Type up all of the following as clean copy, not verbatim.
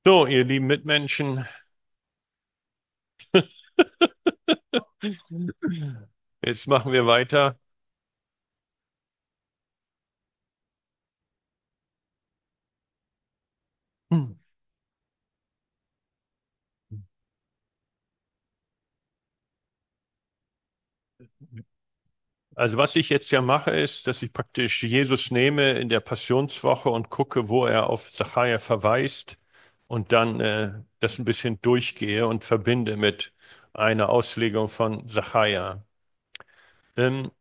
So, ihr lieben Mitmenschen, jetzt machen wir weiter. Also was ich jetzt ja mache, ist, dass ich praktisch Jesus nehme in der Passionswoche und gucke, wo er auf Sacharja verweist und dann das ein bisschen durchgehe und verbinde mit einer Auslegung von Sacharja. Ähm,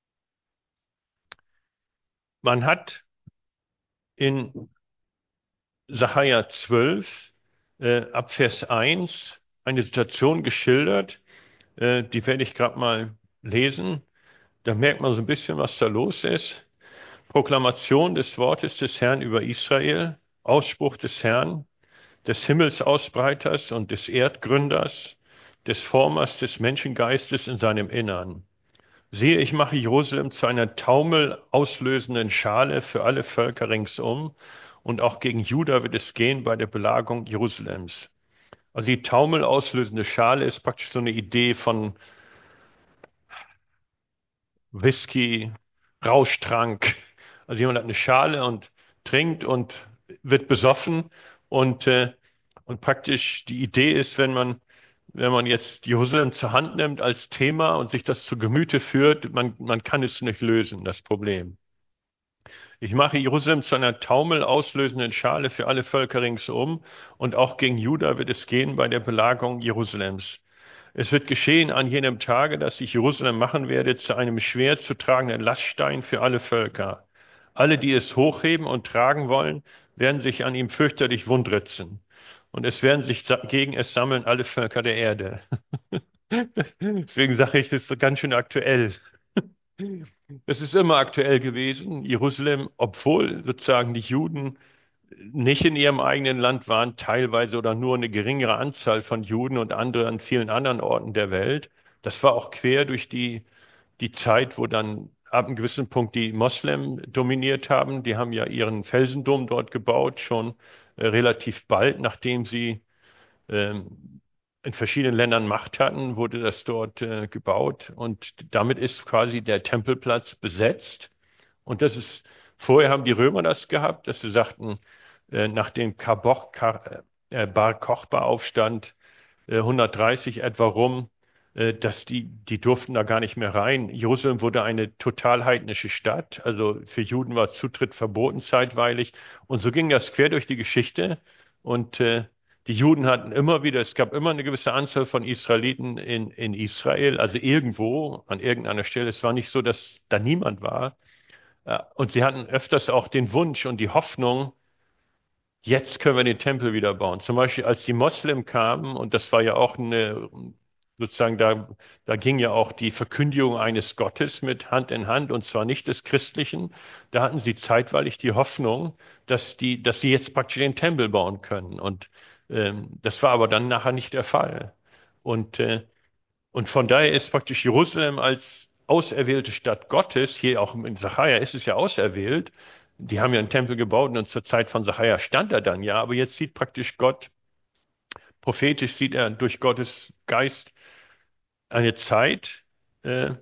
Man hat in Sacharja 12 ab Vers 1 eine Situation geschildert, die werde ich gerade mal lesen. Da merkt man so ein bisschen, was da los ist. Proklamation des Wortes des Herrn über Israel, Ausspruch des Herrn, des Himmelsausbreiters und des Erdgründers, des Formers des Menschengeistes in seinem Innern. Siehe, ich mache Jerusalem zu einer taumelauslösenden Schale für alle Völker ringsum, und auch gegen Juda wird es gehen bei der Belagerung Jerusalems. Also die taumelauslösende Schale ist praktisch so eine Idee von Whisky, Rauschtrank. Also jemand hat eine Schale und trinkt und wird besoffen und praktisch die Idee ist, wenn man jetzt Jerusalem zur Hand nimmt als Thema und sich das zu Gemüte führt, man kann es nicht lösen, das Problem. Ich mache Jerusalem zu einer taumelauslösenden Schale für alle Völker ringsum, und auch gegen Juda wird es gehen bei der Belagerung Jerusalems. Es wird geschehen an jenem Tage, dass ich Jerusalem machen werde zu einem schwer zu tragenden Laststein für alle Völker. Alle, die es hochheben und tragen wollen, werden sich an ihm fürchterlich wundritzen. Und es werden sich gegen es sammeln alle Völker der Erde. Deswegen sage ich, das ist so ganz schön aktuell. Es ist immer aktuell gewesen. Jerusalem, obwohl sozusagen die Juden nicht in ihrem eigenen Land waren, teilweise oder nur eine geringere Anzahl von Juden und andere an vielen anderen Orten der Welt. Das war auch quer durch die Zeit, wo dann ab einem gewissen Punkt die Moslem dominiert haben. Die haben ja ihren Felsendom dort gebaut, schon relativ bald, nachdem sie in verschiedenen Ländern Macht hatten, wurde das dort gebaut, und damit ist quasi der Tempelplatz besetzt. Und das ist, vorher haben die Römer das gehabt, dass sie sagten, nach dem Bar Kochba-Aufstand 130 etwa rum, dass die durften da gar nicht mehr rein. Jerusalem wurde eine total heidnische Stadt, also für Juden war Zutritt verboten zeitweilig. Und so ging das quer durch die Geschichte. Und die Juden hatten immer wieder, es gab immer eine gewisse Anzahl von Israeliten in Israel, also irgendwo, an irgendeiner Stelle. Es war nicht so, dass da niemand war. Und sie hatten öfters auch den Wunsch und die Hoffnung, jetzt können wir den Tempel wieder bauen. Zum Beispiel, als die Moslem kamen, und das war ja auch sozusagen, da ging ja auch die Verkündigung eines Gottes mit Hand in Hand, und zwar nicht des Christlichen. Da hatten sie zeitweilig die Hoffnung, dass sie jetzt praktisch den Tempel bauen können. Und das war aber dann nachher nicht der Fall. Und und von daher ist praktisch Jerusalem als auserwählte Stadt Gottes, hier auch in Sacharja ist es ja auserwählt, die haben ja einen Tempel gebaut und zur Zeit von Sacharja stand er dann ja, aber jetzt sieht praktisch Gott, prophetisch sieht er durch Gottes Geist eine Zeit, äh,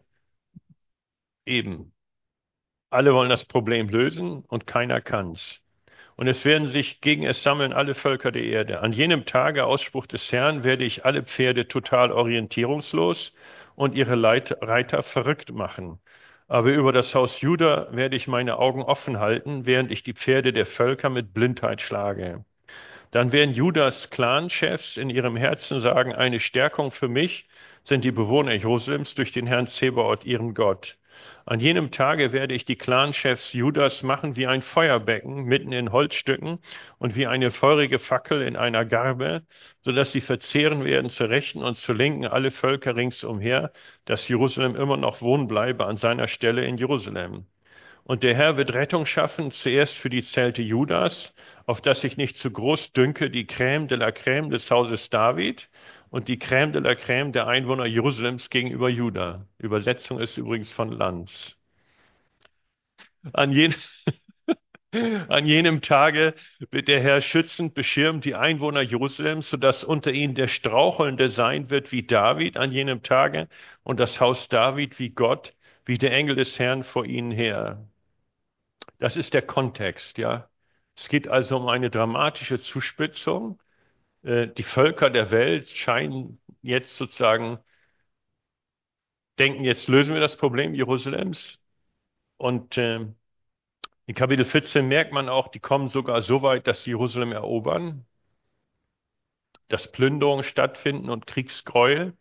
eben, alle wollen das Problem lösen und keiner kann's. Und es werden sich gegen es sammeln alle Völker der Erde. An jenem Tage, Ausspruch des Herrn, werde ich alle Pferde total orientierungslos und ihre Reiter verrückt machen. Aber über das Haus Juda werde ich meine Augen offen halten, während ich die Pferde der Völker mit Blindheit schlage. Dann werden Judas Clanchefs in ihrem Herzen sagen, eine Stärkung für mich sind die Bewohner Jerusalems durch den Herrn Zebaoth, ihren Gott. An jenem Tage werde ich die Clanchefs Judas machen wie ein Feuerbecken mitten in Holzstücken und wie eine feurige Fackel in einer Garbe, so dass sie verzehren werden zur Rechten und zur Linken alle Völker ringsumher, dass Jerusalem immer noch wohnen bleibe an seiner Stelle in Jerusalem. Und der Herr wird Rettung schaffen, zuerst für die Zelte Judas, auf dass sich nicht zu groß dünke die Crème de la Crème des Hauses David und die Crème de la Crème der Einwohner Jerusalems gegenüber Juda. Übersetzung ist übrigens von Lanz. An, jen An jenem Tage wird der Herr schützend beschirmen die Einwohner Jerusalems, sodass unter ihnen der Strauchelnde sein wird wie David an jenem Tage und das Haus David wie Gott, wie der Engel des Herrn vor ihnen her. Das ist der Kontext, ja. Es geht also um eine dramatische Zuspitzung. Die Völker der Welt scheinen jetzt sozusagen, denken, jetzt lösen wir das Problem Jerusalems. Und in Kapitel 14 merkt man auch, die kommen sogar so weit, dass sie Jerusalem erobern, dass Plünderungen stattfinden und Kriegsgräuel.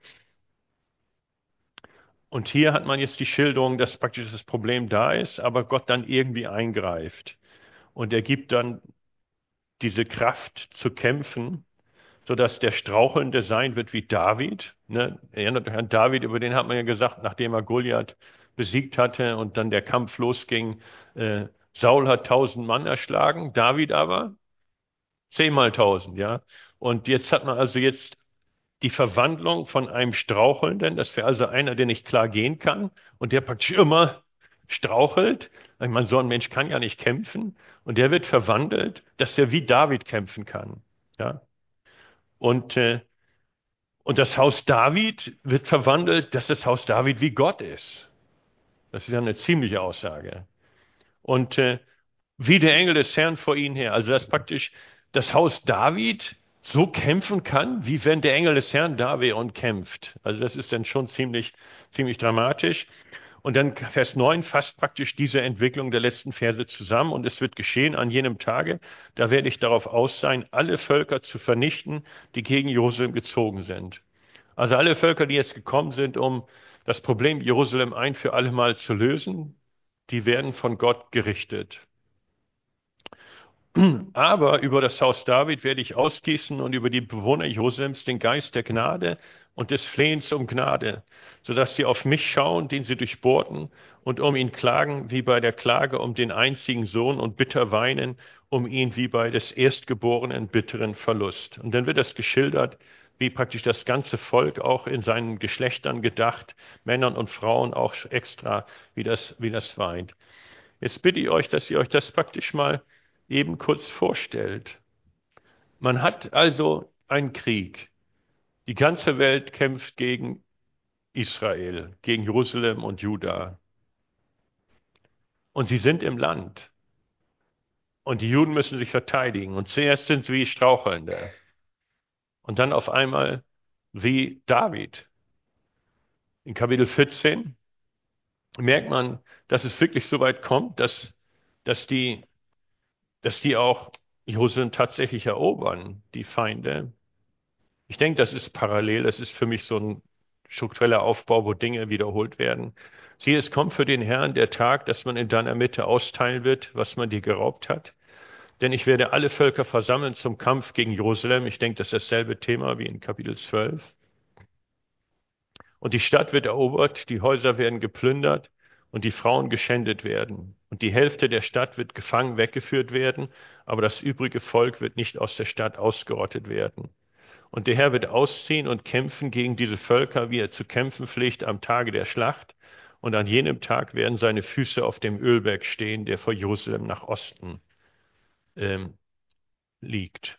Und hier hat man jetzt die Schilderung, dass praktisch das Problem da ist, aber Gott dann irgendwie eingreift. Und er gibt dann diese Kraft zu kämpfen, sodass der Strauchelnde sein wird wie David. Ne? Erinnert euch an David, über den hat man ja gesagt, nachdem er Goliath besiegt hatte und dann der Kampf losging, Saul hat 1000 Mann erschlagen, David aber 10 mal 1000, ja. Und jetzt hat man also jetzt die Verwandlung von einem Strauchelnden, das wäre also einer, der nicht klar gehen kann und der praktisch immer strauchelt. Ich meine, so ein Mensch kann ja nicht kämpfen und der wird verwandelt, dass er wie David kämpfen kann. Ja? Und, äh, und das Haus David wird verwandelt, dass das Haus David wie Gott ist. Das ist ja eine ziemliche Aussage. Und wie der Engel des Herrn vor ihnen her. Also dass praktisch das Haus David so kämpfen kann, wie wenn der Engel des Herrn da wäre und kämpft. Also das ist dann schon ziemlich dramatisch. Und dann Vers 9 fasst praktisch diese Entwicklung der letzten Verse zusammen. Und es wird geschehen an jenem Tage, da werde ich darauf aus sein, alle Völker zu vernichten, die gegen Jerusalem gezogen sind. Also alle Völker, die jetzt gekommen sind, um das Problem Jerusalem ein für alle Mal zu lösen, die werden von Gott gerichtet. Aber über das Haus David werde ich ausgießen und über die Bewohner Jerusalems den Geist der Gnade und des Flehens um Gnade, sodass sie auf mich schauen, den sie durchbohrten, und um ihn klagen wie bei der Klage um den einzigen Sohn und bitter weinen um ihn wie bei des Erstgeborenen bitteren Verlust. Und dann wird das geschildert, wie praktisch das ganze Volk auch in seinen Geschlechtern gedacht, Männern und Frauen auch extra, wie das weint. Jetzt bitte ich euch, dass ihr euch das praktisch mal eben kurz vorstellt. Man hat also einen Krieg. Die ganze Welt kämpft gegen Israel, gegen Jerusalem und Juda. Und sie sind im Land. Und die Juden müssen sich verteidigen. Und zuerst sind sie wie Strauchelnde. Und dann auf einmal wie David. In Kapitel 14 merkt man, dass es wirklich so weit kommt, dass die, dass die auch Jerusalem tatsächlich erobern, die Feinde. Ich denke, das ist parallel. Das ist für mich so ein struktureller Aufbau, wo Dinge wiederholt werden. Siehe, es kommt für den Herrn der Tag, dass man in deiner Mitte austeilen wird, was man dir geraubt hat. Denn ich werde alle Völker versammeln zum Kampf gegen Jerusalem. Ich denke, das ist dasselbe Thema wie in Kapitel 12. Und die Stadt wird erobert, die Häuser werden geplündert und die Frauen geschändet werden. Und die Hälfte der Stadt wird gefangen weggeführt werden, aber das übrige Volk wird nicht aus der Stadt ausgerottet werden. Und der Herr wird ausziehen und kämpfen gegen diese Völker, wie er zu kämpfen pflegt am Tage der Schlacht. Und an jenem Tag werden seine Füße auf dem Ölberg stehen, der vor Jerusalem nach Osten ähm, liegt.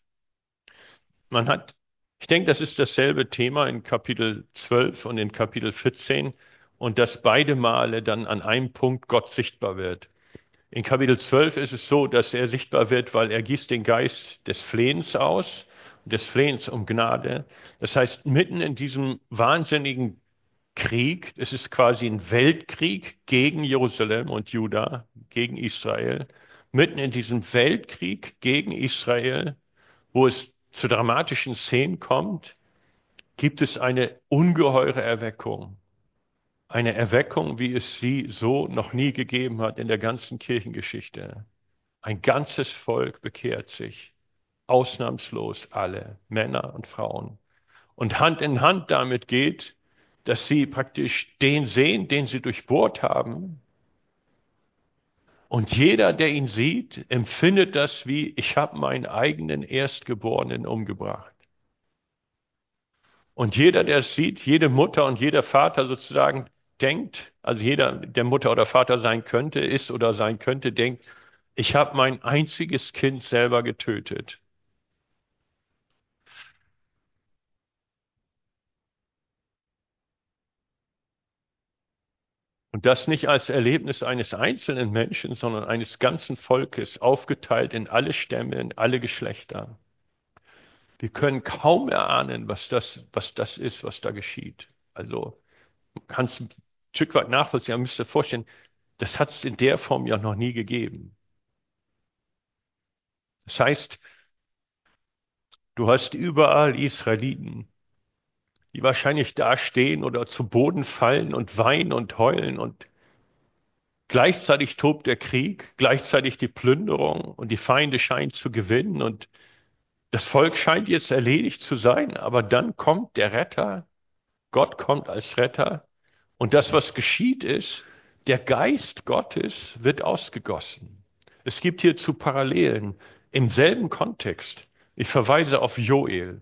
Ich denke, das ist dasselbe Thema in Kapitel 12 und in Kapitel 14 und dass beide Male dann an einem Punkt Gott sichtbar wird. In Kapitel 12 ist es so, dass er sichtbar wird, weil er gießt den Geist des Flehens aus, des Flehens um Gnade. Das heißt, mitten in diesem wahnsinnigen Krieg, es ist quasi ein Weltkrieg gegen Jerusalem und Juda, gegen Israel, mitten in diesem Weltkrieg gegen Israel, wo es zu dramatischen Szenen kommt, gibt es eine ungeheure Erweckung. Eine Erweckung, wie es sie so noch nie gegeben hat in der ganzen Kirchengeschichte. Ein ganzes Volk bekehrt sich, ausnahmslos alle, Männer und Frauen. Und Hand in Hand damit geht, dass sie praktisch den sehen, den sie durchbohrt haben. Und jeder, der ihn sieht, empfindet das wie, ich habe meinen eigenen Erstgeborenen umgebracht. Und jeder, der es sieht, jede Mutter und jeder Vater sozusagen denkt, also jeder, der Mutter oder Vater sein könnte, ist oder sein könnte, denkt, Ich habe mein einziges Kind selber getötet. Und das nicht als Erlebnis eines einzelnen Menschen, sondern eines ganzen Volkes, aufgeteilt in alle Stämme, in alle Geschlechter. Wir können kaum erahnen, was das ist, was da geschieht. Also, man kann es ein Stück weit nachvollziehen, aber müsst ihr vorstellen, das hat es in der Form ja noch nie gegeben. Das heißt, du hast überall Israeliten, die wahrscheinlich da stehen oder zu Boden fallen und weinen und heulen und gleichzeitig tobt der Krieg, gleichzeitig die Plünderung und die Feinde scheinen zu gewinnen und das Volk scheint jetzt erledigt zu sein, aber dann kommt der Retter, Gott kommt als Retter und das, was geschieht ist, der Geist Gottes wird ausgegossen. Es gibt hierzu Parallelen im selben Kontext. Ich verweise auf Joel.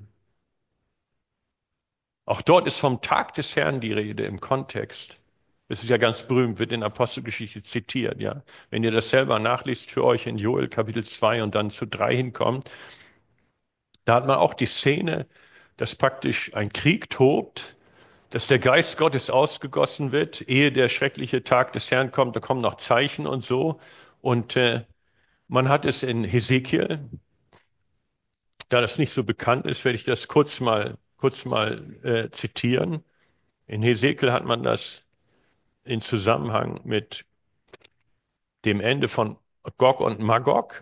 Auch dort ist vom Tag des Herrn die Rede im Kontext. Es ist ja ganz berühmt, wird in Apostelgeschichte zitiert, ja. Wenn ihr das selber nachliest für euch in Joel Kapitel 2 und dann zu 3 hinkommt, da hat man auch die Szene, dass praktisch ein Krieg tobt, dass der Geist Gottes ausgegossen wird, ehe der schreckliche Tag des Herrn kommt, da kommen noch Zeichen und so. Und man hat es in Hesekiel, da das nicht so bekannt ist, werde ich das kurz mal zitieren. In Hesekiel hat man das in Zusammenhang mit dem Ende von Gog und Magog.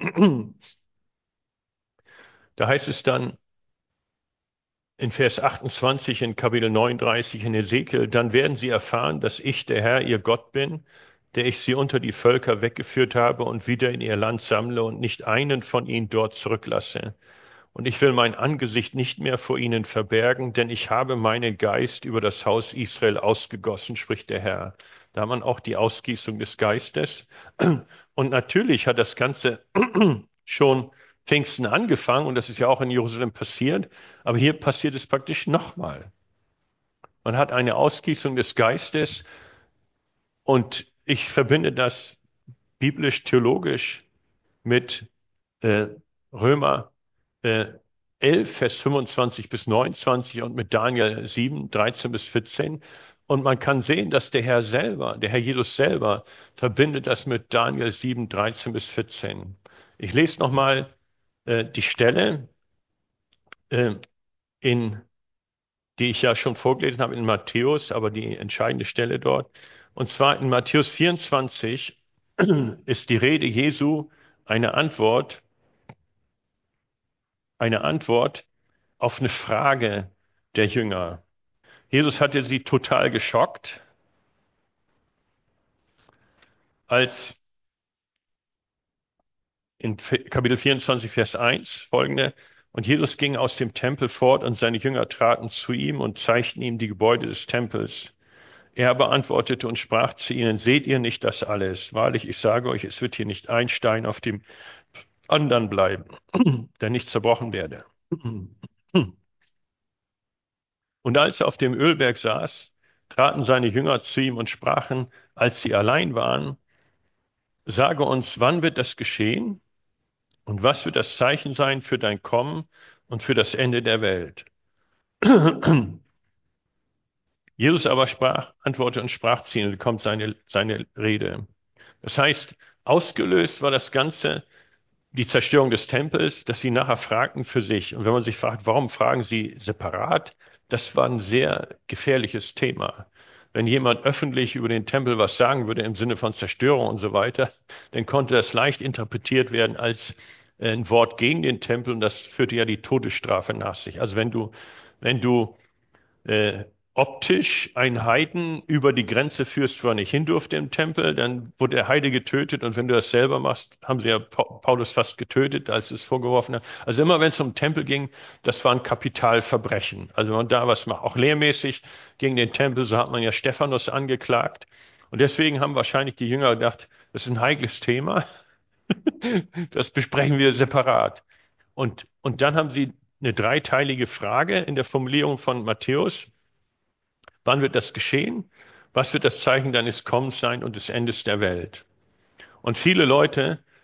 Da heißt es dann in Vers 28 in Kapitel 39 in Hesekiel, dann werden sie erfahren, dass ich, der Herr, ihr Gott bin, der ich sie unter die Völker weggeführt habe und wieder in ihr Land sammle und nicht einen von ihnen dort zurücklasse. Und ich will mein Angesicht nicht mehr vor ihnen verbergen, denn ich habe meinen Geist über das Haus Israel ausgegossen, spricht der Herr. Da hat man auch die Ausgießung des Geistes. Und natürlich hat das Ganze schon Pfingsten angefangen und das ist ja auch in Jerusalem passiert, aber hier passiert es praktisch nochmal. Man hat eine Ausgießung des Geistes und ich verbinde das biblisch-theologisch mit äh, Römer äh, 11, Vers 25 bis 29 und mit Daniel 7, 13 bis 14. Und man kann sehen, dass der Herr selber, der Herr Jesus selber, verbindet das mit Daniel 7, 13 bis 14. Ich lese nochmal die Stelle, äh, in, die ich ja schon vorgelesen habe in Matthäus, aber die entscheidende Stelle dort. Und zwar in Matthäus 24 ist die Rede Jesu eine Antwort, eine Antwort auf eine Frage der Jünger. Jesus hatte sie total geschockt, als in Kapitel 24, Vers 1 folgende, und Jesus ging aus dem Tempel fort und seine Jünger traten zu ihm und zeigten ihm die Gebäude des Tempels. Er aber antwortete und sprach zu ihnen, seht ihr nicht das alles? Wahrlich, ich sage euch, es wird hier nicht ein Stein auf dem anderen bleiben, der nicht zerbrochen werde. Und als er auf dem Ölberg saß, traten seine Jünger zu ihm und sprachen, als sie allein waren, sage uns, wann wird das geschehen und was wird das Zeichen sein für dein Kommen und für das Ende der Welt? Jesus aber antwortete und sprach zu ihnen, kommt seine Rede. Das heißt, ausgelöst war das Ganze die Zerstörung des Tempels, dass sie nachher fragten für sich. Und wenn man sich fragt, warum fragen sie separat, das war ein sehr gefährliches Thema. Wenn jemand öffentlich über den Tempel was sagen würde im Sinne von Zerstörung und so weiter, dann konnte das leicht interpretiert werden als ein Wort gegen den Tempel und das führte ja die Todesstrafe nach sich. Also wenn du äh, optisch einen Heiden über die Grenze führst, wo er nicht hin durfte im Tempel, dann wurde der Heide getötet und wenn du das selber machst, haben sie ja Paulus fast getötet, als es vorgeworfen hat. Also immer wenn es um den Tempel ging, das war ein Kapitalverbrechen. Also wenn man da was macht, auch lehrmäßig gegen den Tempel, so hat man ja Stephanus angeklagt. Und deswegen haben wahrscheinlich die Jünger gedacht, das ist ein heikles Thema, das besprechen wir separat. Und dann haben sie eine dreiteilige Frage in der Formulierung von Matthäus. Wann wird das geschehen? Was wird das Zeichen deines Kommens sein und des Endes der Welt? Und viele Leute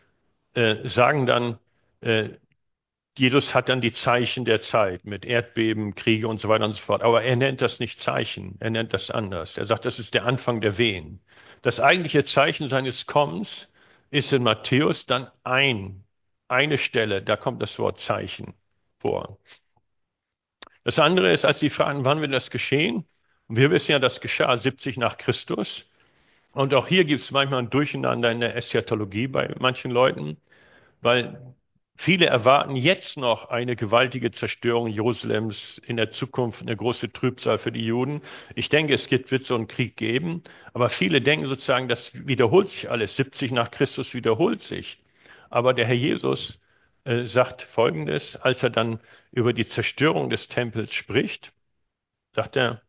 sagen dann, äh, Jesus hat dann die Zeichen der Zeit mit Erdbeben, Kriege und so weiter und so fort. Aber er nennt das nicht Zeichen, er nennt das anders. Er sagt, das ist der Anfang der Wehen. Das eigentliche Zeichen seines Kommens ist in Matthäus dann eine Stelle, da kommt das Wort Zeichen vor. Das andere ist, als sie fragen, wann wird das geschehen? Und wir wissen ja, das geschah 70 nach Christus. Und auch hier gibt es manchmal ein Durcheinander in der Eschatologie bei manchen Leuten, weil viele erwarten jetzt noch eine gewaltige Zerstörung Jerusalems in der Zukunft, eine große Trübsal für die Juden. Ich denke, wird so einen Krieg geben, aber viele denken sozusagen, das wiederholt sich alles. 70 nach Christus wiederholt sich. Aber der Herr Jesus sagt Folgendes, als er dann über die Zerstörung des Tempels spricht, sagt er,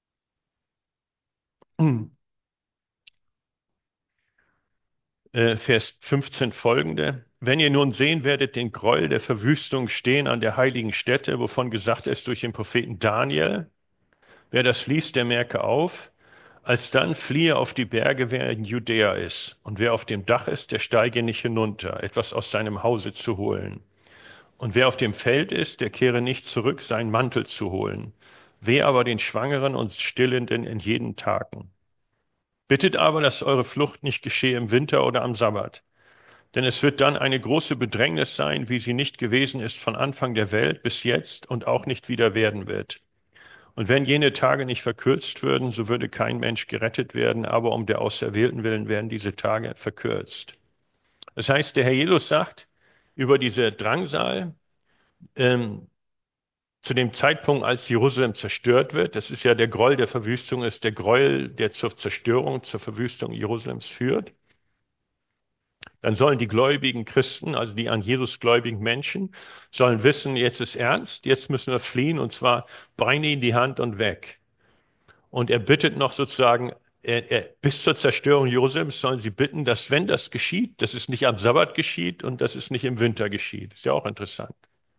Vers 15 folgende. Wenn ihr nun sehen werdet den Gräuel der Verwüstung stehen an der heiligen Stätte, wovon gesagt ist durch den Propheten Daniel, wer das liest, der merke auf, alsdann fliehe auf die Berge, wer in Judäa ist, und wer auf dem Dach ist, der steige nicht hinunter, etwas aus seinem Hause zu holen. Und wer auf dem Feld ist, der kehre nicht zurück, seinen Mantel zu holen. Wehe aber den Schwangeren und Stillenden in jeden Tagen. Bittet aber, dass eure Flucht nicht geschehe im Winter oder am Sabbat. Denn es wird dann eine große Bedrängnis sein, wie sie nicht gewesen ist von Anfang der Welt bis jetzt und auch nicht wieder werden wird. Und wenn jene Tage nicht verkürzt würden, so würde kein Mensch gerettet werden, aber um der Auserwählten willen werden diese Tage verkürzt. Das heißt, der Herr Jesus sagt über diese Drangsal, ähm, zu dem Zeitpunkt, als Jerusalem zerstört wird, das ist ja der Gräuel der Verwüstung, ist der Gräuel, der zur Zerstörung, zur Verwüstung Jerusalems führt. Dann sollen die gläubigen Christen, also die an Jesus gläubigen Menschen, sollen wissen, jetzt ist ernst, jetzt müssen wir fliehen und zwar Beine in die Hand und weg. Und er bittet noch sozusagen, bis zur Zerstörung Jerusalems sollen sie bitten, dass wenn das geschieht, dass es nicht am Sabbat geschieht und dass es nicht im Winter geschieht. Ist ja auch interessant.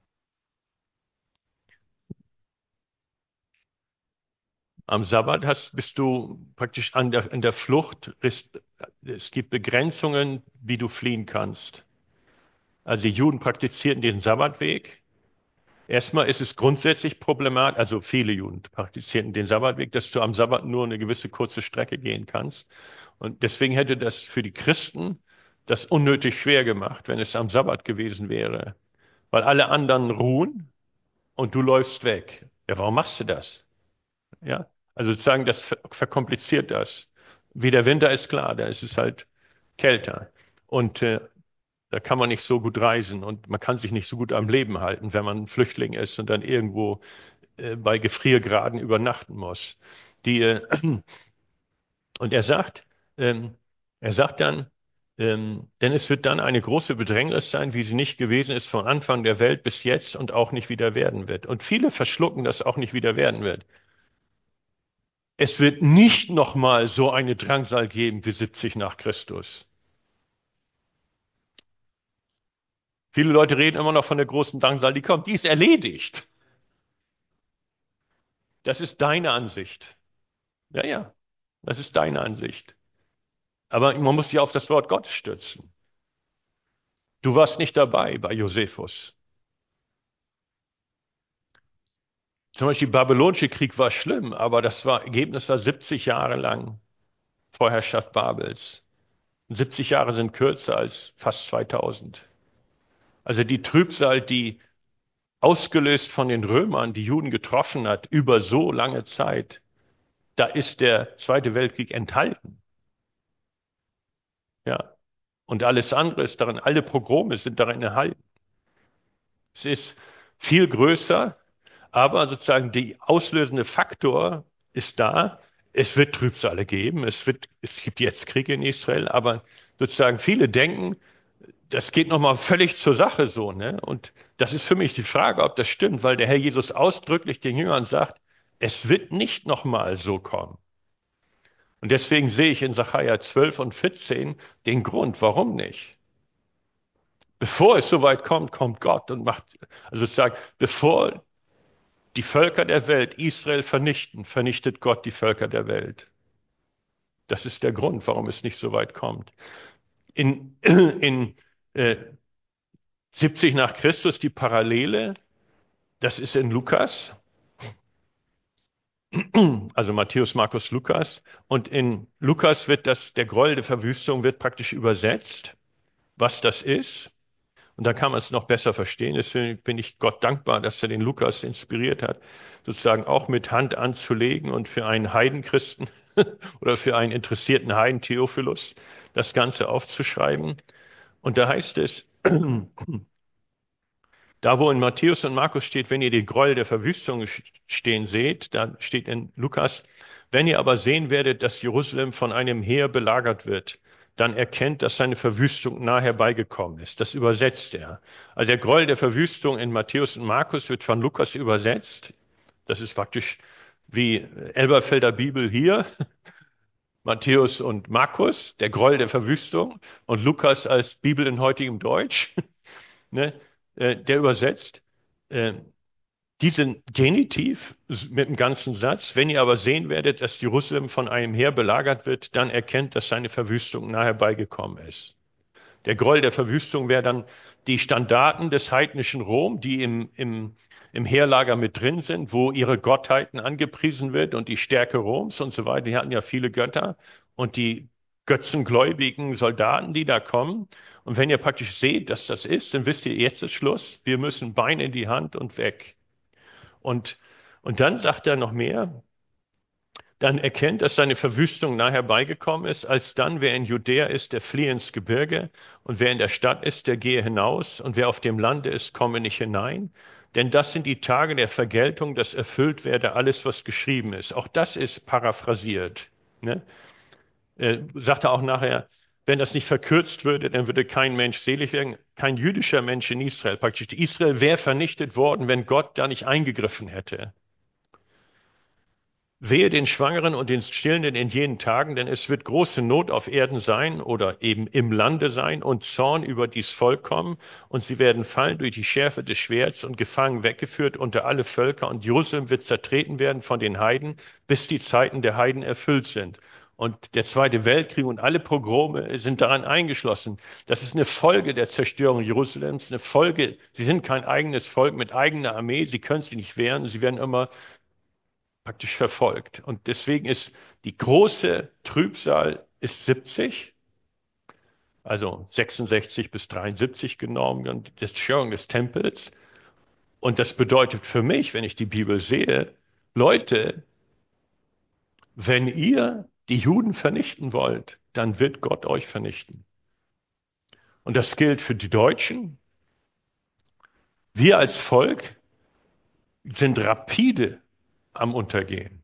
Am Sabbat bist du praktisch in der Flucht. Es gibt Begrenzungen, wie du fliehen kannst. Also die Juden praktizierten den Sabbatweg. Erstmal ist es grundsätzlich problematisch, also viele Juden praktizierten den Sabbatweg, dass du am Sabbat nur eine gewisse kurze Strecke gehen kannst. Und deswegen hätte das für die Christen das unnötig schwer gemacht, wenn es am Sabbat gewesen wäre. Weil alle anderen ruhen und du läufst weg. Ja, warum machst du das? Ja, also sozusagen, das verkompliziert das. Wie der Winter ist klar, da ist es halt kälter. Und da kann man nicht so gut reisen und man kann sich nicht so gut am Leben halten, wenn man ein Flüchtling ist und dann irgendwo bei Gefriergraden übernachten muss. Die, und ähm, er sagt dann, denn es wird dann eine große Bedrängnis sein, wie sie nicht gewesen ist von Anfang der Welt bis jetzt und auch nicht wieder werden wird. Und viele verschlucken, dass auch nicht wieder werden wird. Es wird nicht nochmal so eine Drangsal geben wie 70 nach Christus. Viele Leute reden immer noch von der großen Drangsal, die kommt. Die ist erledigt. Das ist deine Ansicht. Ja, ja, das ist deine Ansicht. Aber man muss sich auf das Wort Gottes stützen. Du warst nicht dabei bei Josephus. Zum Beispiel der babylonische Krieg war schlimm, aber Ergebnis war 70 Jahre lang Vorherrschaft Babels. 70 Jahre sind kürzer als fast 2000. Also die Trübsal, die ausgelöst von den Römern die Juden getroffen hat über so lange Zeit, da ist der Zweite Weltkrieg enthalten. Ja. Und alles andere ist darin, alle Pogrome sind darin enthalten. Es ist viel größer, aber sozusagen der auslösende Faktor ist da. Es wird Trübsale geben, es gibt jetzt Krieg in Israel, aber sozusagen viele denken, das geht nochmal völlig zur Sache so, ne? Und das ist für mich die Frage, ob das stimmt, weil der Herr Jesus ausdrücklich den Jüngern sagt, es wird nicht nochmal so kommen. Und deswegen sehe ich in Sacharja 12 und 14 den Grund, warum nicht. Bevor es soweit kommt, kommt Gott und macht, also sozusagen, bevor die Völker der Welt Israel vernichten, vernichtet Gott die Völker der Welt. Das ist der Grund, warum es nicht so weit kommt. In 70 nach Christus, die Parallele, das ist in Lukas, also Matthäus, Markus, Lukas. Und in Lukas wird der Gräuel der Verwüstung wird praktisch übersetzt, was das ist. Und dann kann man es noch besser verstehen. Deswegen bin ich Gott dankbar, dass er den Lukas inspiriert hat, sozusagen auch mit Hand anzulegen und für einen Heidenchristen oder für einen interessierten Heiden Theophilus das Ganze aufzuschreiben. Und da heißt es, da wo in Matthäus und Markus steht, wenn ihr den Gräuel der Verwüstung stehen seht, da steht in Lukas, wenn ihr aber sehen werdet, dass Jerusalem von einem Heer belagert wird, dann erkennt, dass seine Verwüstung nah herbeigekommen ist. Das übersetzt er. Also der Gräuel der Verwüstung in Matthäus und Markus wird von Lukas übersetzt. Das ist praktisch wie Elberfelder Bibel hier, Matthäus und Markus, der Gräuel der Verwüstung, und Lukas als Bibel in heutigem Deutsch, ne, der übersetzt äh, diesen Genitiv mit dem ganzen Satz. Wenn ihr aber sehen werdet, dass Jerusalem von einem Heer belagert wird, dann erkennt, dass seine Verwüstung nahe herbeigekommen ist. Der Gräuel der Verwüstung wäre dann die Standarten des heidnischen Rom, die im Heerlager mit drin sind, wo ihre Gottheiten angepriesen wird und die Stärke Roms und so weiter. Die hatten ja viele Götter und die götzengläubigen Soldaten, die da kommen. Und wenn ihr praktisch seht, dass das ist, dann wisst ihr, jetzt ist Schluss. Wir müssen Bein in die Hand und weg. Und, und dann sagt er noch mehr. Dann erkennt, dass seine Verwüstung nahe herbeigekommen ist, als dann, wer in Judäa ist, der fliehe ins Gebirge, und wer in der Stadt ist, der gehe hinaus, und wer auf dem Lande ist, komme nicht hinein. Denn das sind die Tage der Vergeltung, dass erfüllt werde alles, was geschrieben ist. Auch das ist paraphrasiert. Ne? Sagt er auch nachher, wenn das nicht verkürzt würde, dann würde kein Mensch selig werden, kein jüdischer Mensch in Israel. Praktisch Israel wäre vernichtet worden, wenn Gott da nicht eingegriffen hätte. Wehe den Schwangeren und den Stillenden in jenen Tagen, denn es wird große Not auf Erden sein oder eben im Lande sein und Zorn über dies Volk kommen, und sie werden fallen durch die Schärfe des Schwerts und gefangen weggeführt unter alle Völker, und Jerusalem wird zertreten werden von den Heiden, bis die Zeiten der Heiden erfüllt sind. Und der Zweite Weltkrieg und alle Pogrome sind daran eingeschlossen. Das ist eine Folge der Zerstörung Jerusalems, eine Folge. Sie sind kein eigenes Volk mit eigener Armee, sie können sich nicht wehren, sie werden immer praktisch verfolgt. Und deswegen ist die große Trübsal ist 70, also 66 bis 73 genommen, und die Zerstörung des Tempels. Und das bedeutet für mich, wenn ich die Bibel sehe, Leute, wenn ihr die Juden vernichten wollt, dann wird Gott euch vernichten. Und das gilt für die Deutschen. Wir als Volk sind rapide am Untergehen.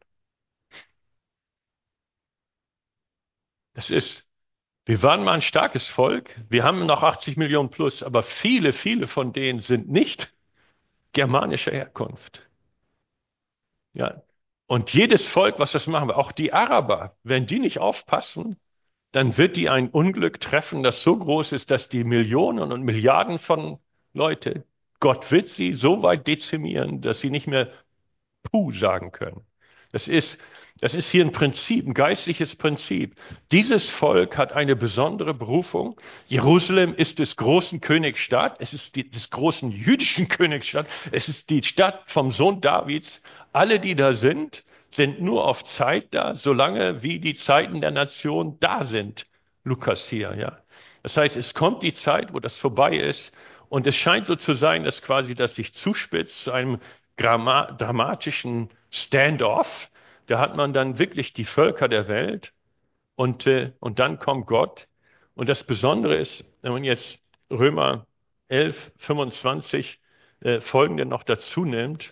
Das ist Wir waren mal ein starkes Volk. Wir haben noch 80 Millionen plus, aber viele, viele von denen sind nicht germanischer Herkunft. Ja. Und jedes Volk, was das machen will, auch die Araber, wenn die nicht aufpassen, dann wird die ein Unglück treffen, das so groß ist, dass die Millionen und Milliarden von Leute, Gott wird sie so weit dezimieren, dass sie nicht mehr Puh sagen können. Das ist, das ist hier ein Prinzip, ein geistliches Prinzip. Dieses Volk hat eine besondere Berufung. Jerusalem ist des großen Königsstadt. Es ist des großen jüdischen Königsstadt. Es ist die Stadt vom Sohn Davids. Alle, die da sind nur auf Zeit da, solange wie die Zeiten der Nation da sind. Lukas hier, ja. Das heißt, es kommt die Zeit, wo das vorbei ist. Und es scheint so zu sein, dass quasi das sich zuspitzt zu einem dramatischen Standoff. Da hat man dann wirklich die Völker der Welt, und dann kommt Gott. Und das Besondere ist, wenn man jetzt Römer 11, 25 folgende noch dazu nimmt,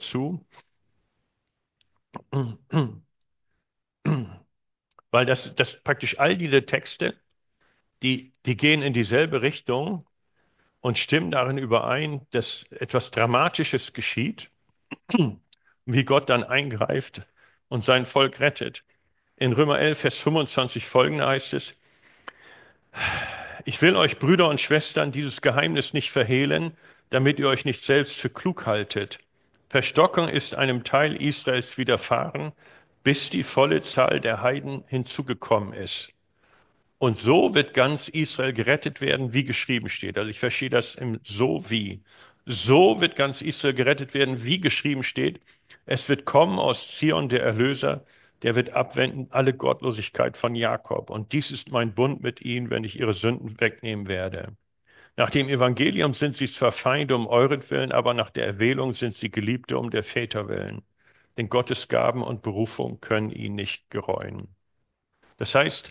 weil das praktisch all diese Texte, die gehen in dieselbe Richtung und stimmen darin überein, dass etwas Dramatisches geschieht, wie Gott dann eingreift und sein Volk rettet. In Römer 11, Vers 25 folgende heißt es: Ich will euch, Brüder und Schwestern, dieses Geheimnis nicht verhehlen, damit ihr euch nicht selbst für klug haltet. Verstockung ist einem Teil Israels widerfahren, bis die volle Zahl der Heiden hinzugekommen ist. Und so wird ganz Israel gerettet werden, wie geschrieben steht. Also ich verstehe das im so wie. So wird ganz Israel gerettet werden, wie geschrieben steht. Es wird kommen aus Zion der Erlöser, der wird abwenden alle Gottlosigkeit von Jakob. Und dies ist mein Bund mit ihnen, wenn ich ihre Sünden wegnehmen werde. Nach dem Evangelium sind sie zwar Feinde um euretwillen, aber nach der Erwählung sind sie Geliebte um der Väter willen. Denn Gottes Gaben und Berufung können ihn nicht gereuen. Das heißt,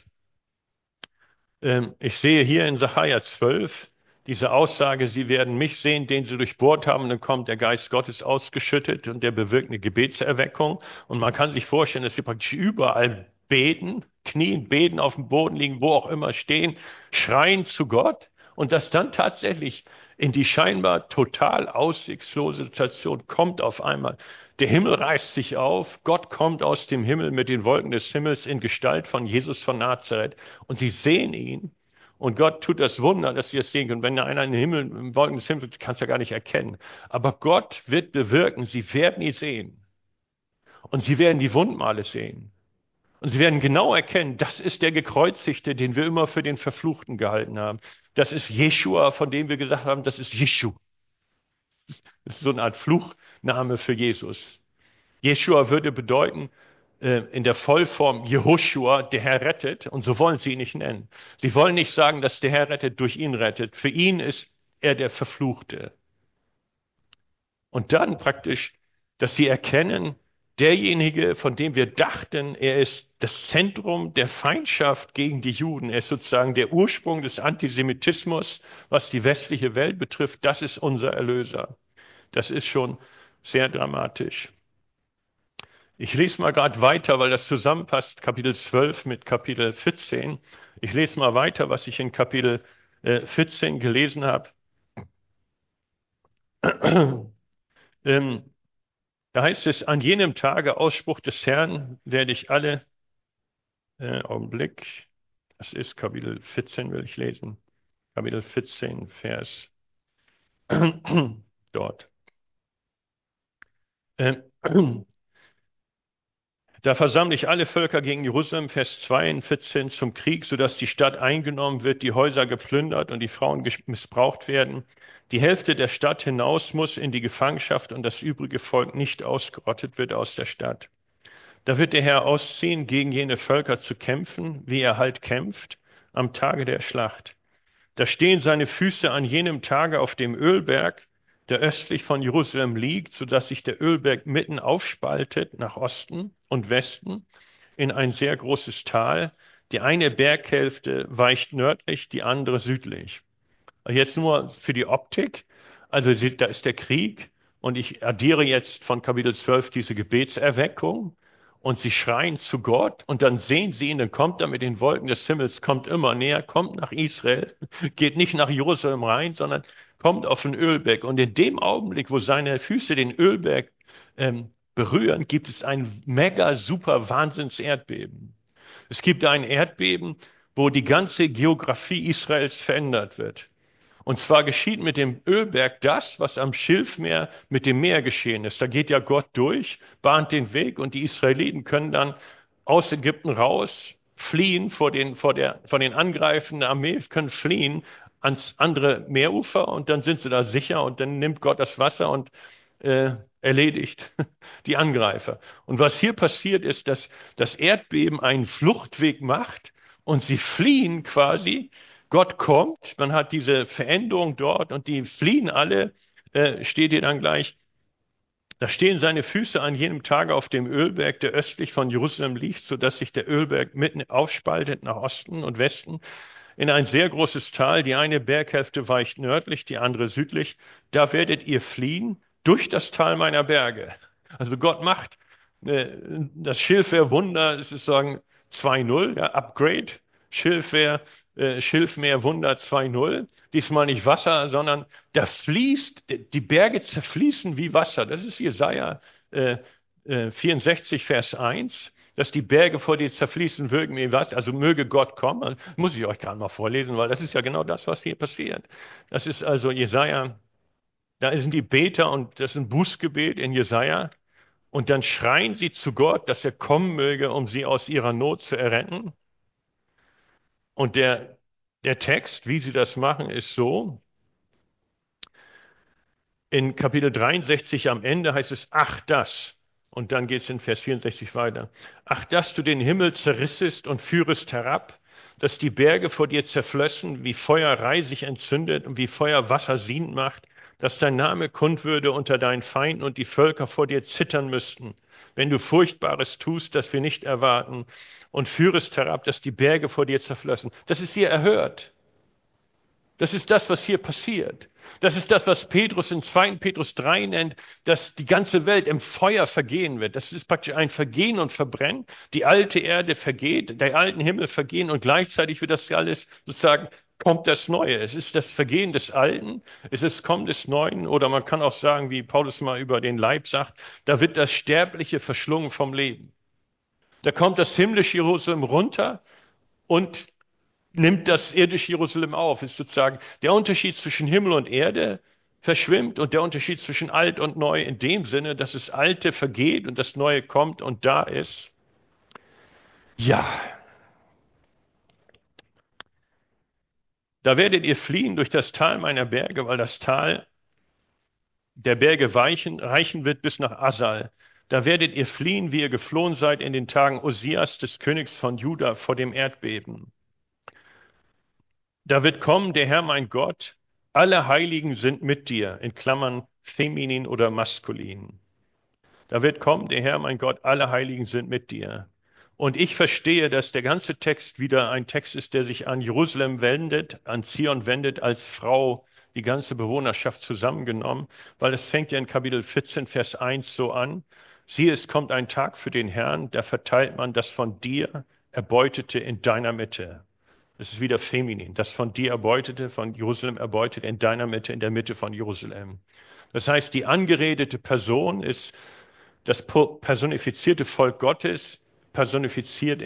ich sehe hier in Sacharja 12 diese Aussage, sie werden mich sehen, den sie durchbohrt haben, und dann kommt der Geist Gottes ausgeschüttet und der bewirkt eine Gebetserweckung. Und man kann sich vorstellen, dass sie praktisch überall beten, knien, beten, auf dem Boden liegen, wo auch immer stehen, schreien zu Gott und dass dann tatsächlich in die scheinbar total aussichtslose Situation kommt auf einmal. Der Himmel reißt sich auf, Gott kommt aus dem Himmel mit den Wolken des Himmels in Gestalt von Jesus von Nazareth und sie sehen ihn und Gott tut das Wunder, dass sie es sehen können. Wenn da einer in den Himmel, im Wolken des Himmels, kannst du ja gar nicht erkennen. Aber Gott wird bewirken, sie werden ihn sehen und sie werden die Wundmale sehen. Und sie werden genau erkennen, das ist der Gekreuzigte, den wir immer für den Verfluchten gehalten haben. Das ist Jeschua, von dem wir gesagt haben, das ist Jeschu. Das ist so eine Art Fluchname für Jesus. Jeschua würde bedeuten, in der Vollform Jehoshua, der Herr rettet. Und so wollen sie ihn nicht nennen. Sie wollen nicht sagen, dass der Herr rettet, durch ihn rettet. Für ihn ist er der Verfluchte. Und dann praktisch, dass sie erkennen, derjenige, von dem wir dachten, er ist das Zentrum der Feindschaft gegen die Juden, er ist sozusagen der Ursprung des Antisemitismus, was die westliche Welt betrifft, das ist unser Erlöser. Das ist schon sehr dramatisch. Ich lese mal gerade weiter, weil das zusammenpasst, Kapitel 12 mit Kapitel 14. Ich lese mal weiter, was ich in Kapitel 14 gelesen habe. Da heißt es, an jenem Tage, Ausspruch des Herrn, werde ich alle, Augenblick, das ist Kapitel 14, will ich lesen. Kapitel 14, Vers dort. Äh, Da versammle ich alle Völker gegen Jerusalem, Vers 2 in 14, zum Krieg, sodass die Stadt eingenommen wird, die Häuser geplündert und die Frauen missbraucht werden. Die Hälfte der Stadt hinaus muss in die Gefangenschaft und das übrige Volk nicht ausgerottet wird aus der Stadt. Da wird der Herr ausziehen, gegen jene Völker zu kämpfen, wie er halt kämpft, am Tage der Schlacht. Da stehen seine Füße an jenem Tage auf dem Ölberg, der östlich von Jerusalem liegt, sodass sich der Ölberg mitten aufspaltet nach Osten und Westen in ein sehr großes Tal. Die eine Berghälfte weicht nördlich, die andere südlich. Jetzt nur für die Optik. Also da ist der Krieg und ich addiere jetzt von Kapitel 12 diese Gebetserweckung und sie schreien zu Gott und dann sehen sie ihn, dann kommt er mit den Wolken des Himmels, kommt immer näher, kommt nach Israel, geht nicht nach Jerusalem rein, sondern kommt auf den Ölberg. Und in dem Augenblick, wo seine Füße den Ölberg berühren, gibt es ein mega super Wahnsinns-Erdbeben. Es gibt ein Erdbeben, wo die ganze Geografie Israels verändert wird. Und zwar geschieht mit dem Ölberg das, was am Schilfmeer mit dem Meer geschehen ist. Da geht ja Gott durch, bahnt den Weg und die Israeliten können dann aus Ägypten raus, fliehen vor den angreifenden Armee, können fliehen ans andere Meerufer und dann sind sie da sicher und dann nimmt Gott das Wasser und erledigt die Angreifer. Und was hier passiert ist, dass das Erdbeben einen Fluchtweg macht und sie fliehen quasi. Gott kommt, man hat diese Veränderung dort und die fliehen alle, steht hier dann gleich. Da stehen seine Füße an jenem Tage auf dem Ölberg, der östlich von Jerusalem liegt, sodass sich der Ölberg mitten aufspaltet nach Osten und Westen in ein sehr großes Tal. Die eine Berghälfte weicht nördlich, die andere südlich. Da werdet ihr fliehen durch das Tal meiner Berge. Also Gott macht das Schilfmeer-Wunder, es ist sagen 2.0, ja, Upgrade, Schilfmeer, Schilfmeer-Wunder 2.0. Diesmal nicht Wasser, sondern da fließt, die Berge zerfließen wie Wasser. Das ist Jesaja 64, Vers 1, dass die Berge vor dir zerfließen wirken wie Wasser. Also möge Gott kommen. Also, muss ich euch gerade mal vorlesen, weil das ist ja genau das, was hier passiert. Das ist also Jesaja, da sind die Beter und das ist ein Bußgebet in Jesaja. Und dann schreien sie zu Gott, dass er kommen möge, um sie aus ihrer Not zu erretten. Und der Text, wie sie das machen, ist so: In Kapitel 63 am Ende heißt es, ach das, und dann geht es in Vers 64 weiter. Ach, dass du den Himmel zerrissest und führest herab, dass die Berge vor dir zerflössen, wie Feuer Reisig entzündet und wie Feuer Wasser siedend macht, dass dein Name kund würde unter deinen Feinden und die Völker vor dir zittern müssten, wenn du Furchtbares tust, das wir nicht erwarten, und führest herab, dass die Berge vor dir zerflössen. Das ist hier erhört. Das ist das, was hier passiert. Das ist das, was Petrus in 2. Petrus 3 nennt, dass die ganze Welt im Feuer vergehen wird. Das ist praktisch ein Vergehen und Verbrennen. Die alte Erde vergeht, der alten Himmel vergehen und gleichzeitig wird das alles sozusagen, kommt das Neue. Es ist das Vergehen des Alten, es ist Kommen des Neuen, oder man kann auch sagen, wie Paulus mal über den Leib sagt, da wird das Sterbliche verschlungen vom Leben. Da kommt das himmlische Jerusalem runter und nimmt das irdische Jerusalem auf. Ist sozusagen der Unterschied zwischen Himmel und Erde verschwimmt und der Unterschied zwischen alt und neu in dem Sinne, dass das Alte vergeht und das Neue kommt und da ist. Ja, da werdet ihr fliehen durch das Tal meiner Berge, weil das Tal der Berge reichen wird bis nach Asal. Da werdet ihr fliehen, wie ihr geflohen seid in den Tagen Osias, des Königs von Juda, vor dem Erdbeben. Da wird kommen der Herr mein Gott, alle Heiligen sind mit dir, in Klammern feminin oder maskulin. Da wird kommen der Herr mein Gott, alle Heiligen sind mit dir. Und ich verstehe, dass der ganze Text wieder ein Text ist, der sich an Jerusalem wendet, an Zion wendet, als Frau, die ganze Bewohnerschaft zusammengenommen, weil es fängt ja in Kapitel 14, Vers 1 so an. Siehe, es kommt ein Tag für den Herrn, da verteilt man das von dir Erbeutete in deiner Mitte. Es ist wieder feminin. Das von dir erbeutete, von Jerusalem erbeutete, in deiner Mitte, in der Mitte von Jerusalem. Das heißt, die angeredete Person ist das personifizierte Volk Gottes, personifiziert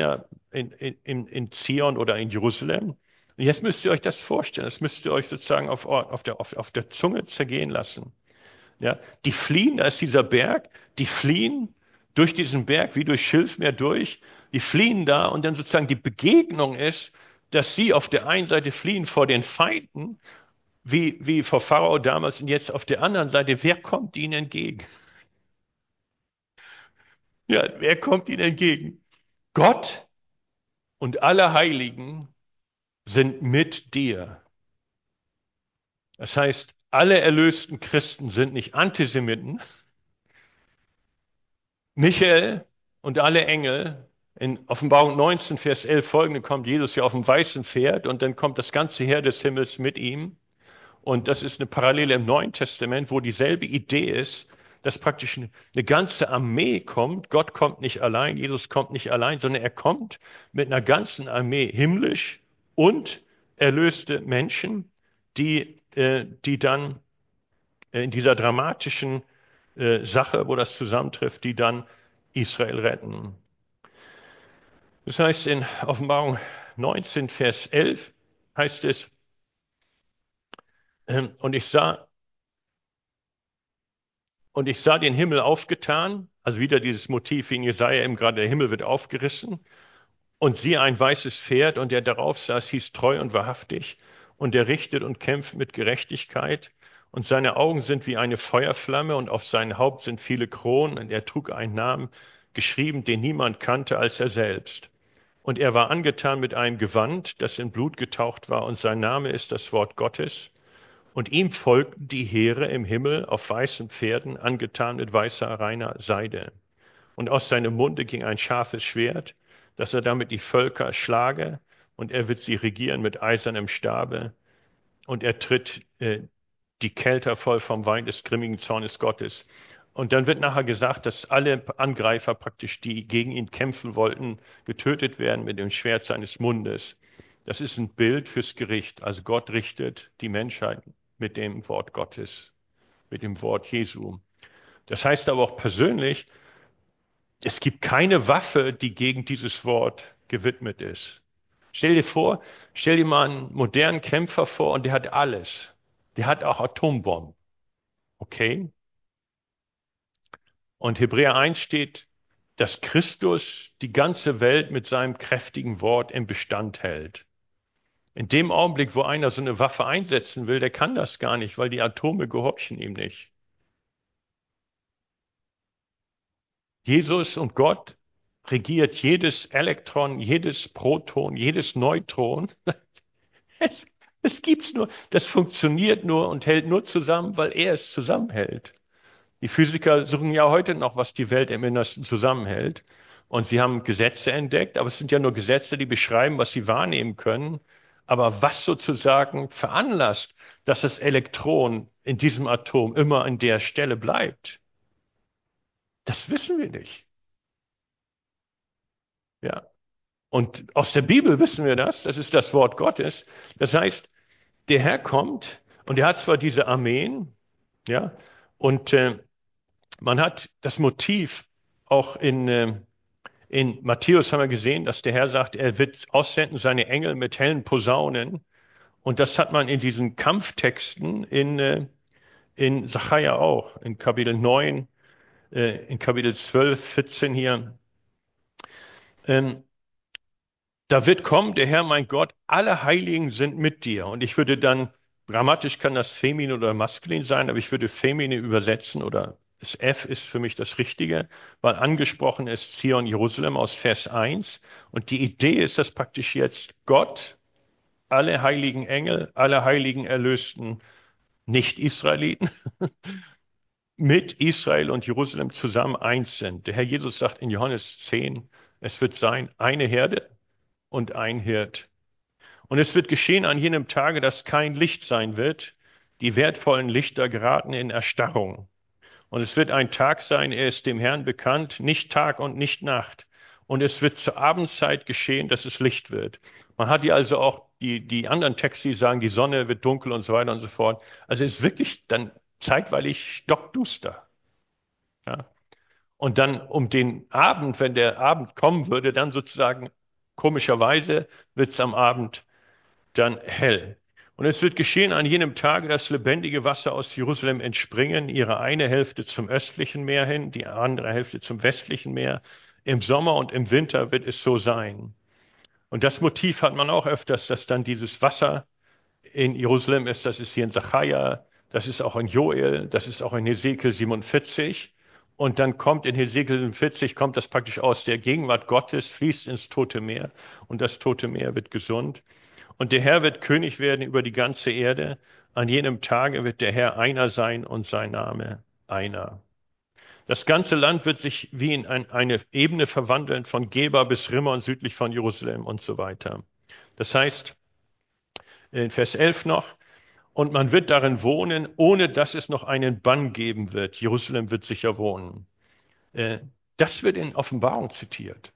in Zion oder in Jerusalem. Und jetzt müsst ihr euch das vorstellen. Das müsst ihr euch sozusagen auf der Zunge zergehen lassen. Ja, die fliehen, da ist dieser Berg, die fliehen durch diesen Berg wie durch Schilfmeer durch, die fliehen da und dann sozusagen die Begegnung ist, dass sie auf der einen Seite fliehen vor den Feinden, wie vor Pharao damals, und jetzt auf der anderen Seite, wer kommt ihnen entgegen? Ja, wer kommt ihnen entgegen? Gott und alle Heiligen sind mit dir. Das heißt, alle erlösten Christen sind nicht Antisemiten. Michael und alle Engel, in Offenbarung 19, Vers 11 folgende, kommt Jesus ja auf dem weißen Pferd und dann kommt das ganze Heer des Himmels mit ihm. Und das ist eine Parallele im Neuen Testament, wo dieselbe Idee ist, dass praktisch eine ganze Armee kommt. Gott kommt nicht allein, Jesus kommt nicht allein, sondern er kommt mit einer ganzen Armee, himmlisch und erlöste Menschen, die dann in dieser dramatischen Sache, wo das zusammentrifft, die dann Israel retten. Das heißt, in Offenbarung 19, Vers 11 heißt es, und ich sah den Himmel aufgetan, also wieder dieses Motiv wie in Jesaja eben gerade, der Himmel wird aufgerissen, und siehe ein weißes Pferd, und der darauf saß, hieß treu und wahrhaftig, und er richtet und kämpft mit Gerechtigkeit, und seine Augen sind wie eine Feuerflamme, und auf sein Haupt sind viele Kronen, und er trug einen Namen geschrieben, den niemand kannte als er selbst. Und er war angetan mit einem Gewand, das in Blut getaucht war, und sein Name ist das Wort Gottes. Und ihm folgten die Heere im Himmel auf weißen Pferden, angetan mit weißer, reiner Seide. Und aus seinem Munde ging ein scharfes Schwert, dass er damit die Völker schlage, und er wird sie regieren mit eisernem Stabe, und er tritt die Kelter voll vom Wein des grimmigen Zornes Gottes. Und dann wird nachher gesagt, dass alle Angreifer praktisch, die gegen ihn kämpfen wollten, getötet werden mit dem Schwert seines Mundes. Das ist ein Bild fürs Gericht. Also Gott richtet die Menschheit mit dem Wort Gottes, mit dem Wort Jesu. Das heißt aber auch persönlich, es gibt keine Waffe, die gegen dieses Wort gewidmet ist. Stell dir mal einen modernen Kämpfer vor und der hat alles. Der hat auch Atombomben. Okay? Und Hebräer 1 steht, dass Christus die ganze Welt mit seinem kräftigen Wort im Bestand hält. In dem Augenblick, wo einer so eine Waffe einsetzen will, der kann das gar nicht, weil die Atome gehorchen ihm nicht. Jesus und Gott regiert jedes Elektron, jedes Proton, jedes Neutron. Es, es gibt's nur. Das funktioniert nur und hält nur zusammen, weil er es zusammenhält. Die Physiker suchen ja heute noch, was die Welt im Innersten zusammenhält. Und sie haben Gesetze entdeckt, aber es sind ja nur Gesetze, die beschreiben, was sie wahrnehmen können. Aber was sozusagen veranlasst, dass das Elektron in diesem Atom immer an der Stelle bleibt, das wissen wir nicht. Ja. Und aus der Bibel wissen wir das. Das ist das Wort Gottes. Das heißt, der Herr kommt und er hat zwar diese Armeen, ja, und man hat das Motiv auch in Matthäus haben wir gesehen, dass der Herr sagt, er wird aussenden seine Engel mit hellen Posaunen. Und das hat man in diesen Kampftexten in Sacharja auch, in Kapitel 9, in Kapitel 12, 14 hier. Ähm, Da wird kommen, der Herr mein Gott, alle Heiligen sind mit dir. Und ich würde dann, grammatisch kann das feminin oder maskulin sein, aber ich würde feminin übersetzen oder das F ist für mich das Richtige, weil angesprochen ist Zion, Jerusalem aus Vers 1. Und die Idee ist, dass praktisch jetzt Gott, alle heiligen Engel, alle heiligen Erlösten Nicht-Israeliten mit Israel und Jerusalem zusammen eins sind. Der Herr Jesus sagt in Johannes 10, es wird sein eine Herde und ein Hirt. Und es wird geschehen an jenem Tage, dass kein Licht sein wird. Die wertvollen Lichter geraten in Erstarrung. Und es wird ein Tag sein, er ist dem Herrn bekannt, nicht Tag und nicht Nacht. Und es wird zur Abendzeit geschehen, dass es Licht wird. Man hat hier also auch die anderen Texte, die sagen, die Sonne wird dunkel und so weiter und so fort. Also es ist wirklich dann zeitweilig stockduster. Ja. Und dann um den Abend, wenn der Abend kommen würde, dann sozusagen komischerweise wird es am Abend dann hell. Und es wird geschehen an jenem Tage, dass lebendige Wasser aus Jerusalem entspringen, ihre eine Hälfte zum östlichen Meer hin, die andere Hälfte zum westlichen Meer. Im Sommer und im Winter wird es so sein. Und das Motiv hat man auch öfters, dass dann dieses Wasser in Jerusalem ist. Das ist hier in Sacharja, das ist auch in Joel, das ist auch in Hesekiel 47. Und dann kommt in Hesekiel 47, kommt das praktisch aus der Gegenwart Gottes, fließt ins Tote Meer und das Tote Meer wird gesund. Und der Herr wird König werden über die ganze Erde. An jenem Tage wird der Herr einer sein und sein Name einer. Das ganze Land wird sich wie in eine Ebene verwandeln, von Geba bis Rimmon südlich von Jerusalem und so weiter. Das heißt, in Vers 11 noch, und man wird darin wohnen, ohne dass es noch einen Bann geben wird. Jerusalem wird sicher wohnen. Äh, Das wird in Offenbarung zitiert.